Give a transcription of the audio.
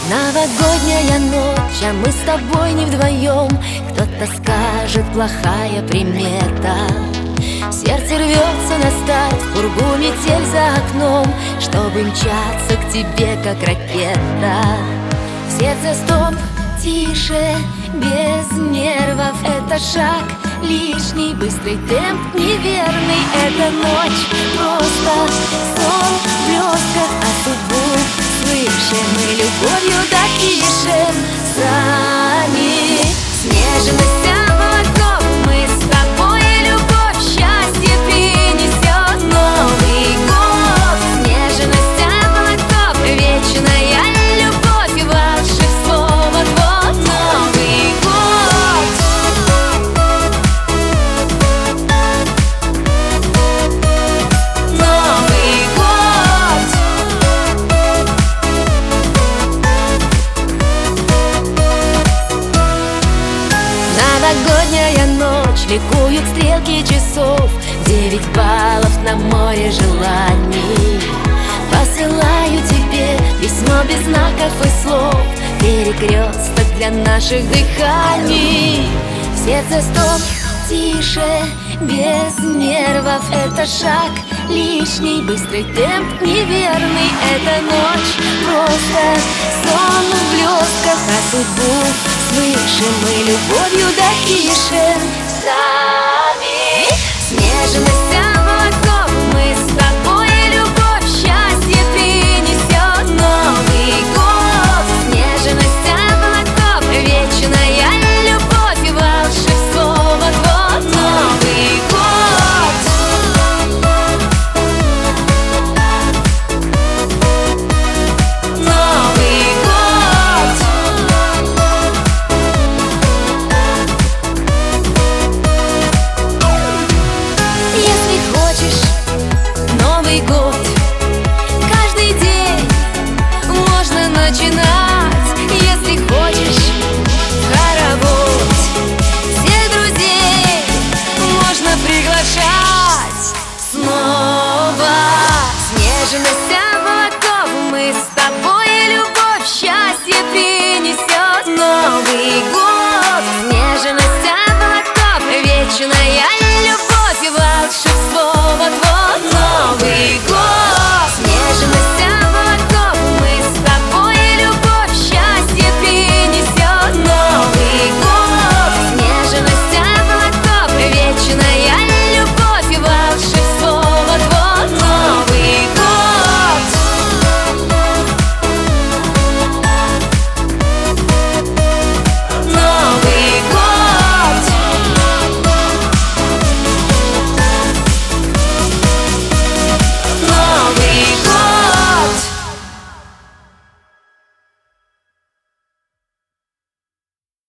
Новогодняя ночь, а мы с тобой не вдвоем. Кто-то скажет, плохая примета. Сердце рвется на старт, в пургу метель за окном, чтобы мчаться к тебе, как ракета. Сердце стоп, тише, без нервов. Это шаг лишний, быстрый темп неверный. Эта ночь просто сон в блестках, а судьбу свыше мы любовью допишем сами. Снежность облаков, мы с тобой, и любовь, счастье принесет Новый год. Снежность облаков, вечная любовь, волшебство, вот-вот Новый год. Новый год. Новогодняя ночь, ликуют стрелки часов, 9 баллов на море желаний. Посылаю тебе письмо без знаков и слов, перекресток для наших дыханий. Сердце стоп, тише, без нервов. Это шаг лишний, быстрый темп неверный. Эта ночь просто сон в блестках, а судьбу свыше мы любовью допишем сами. Снежность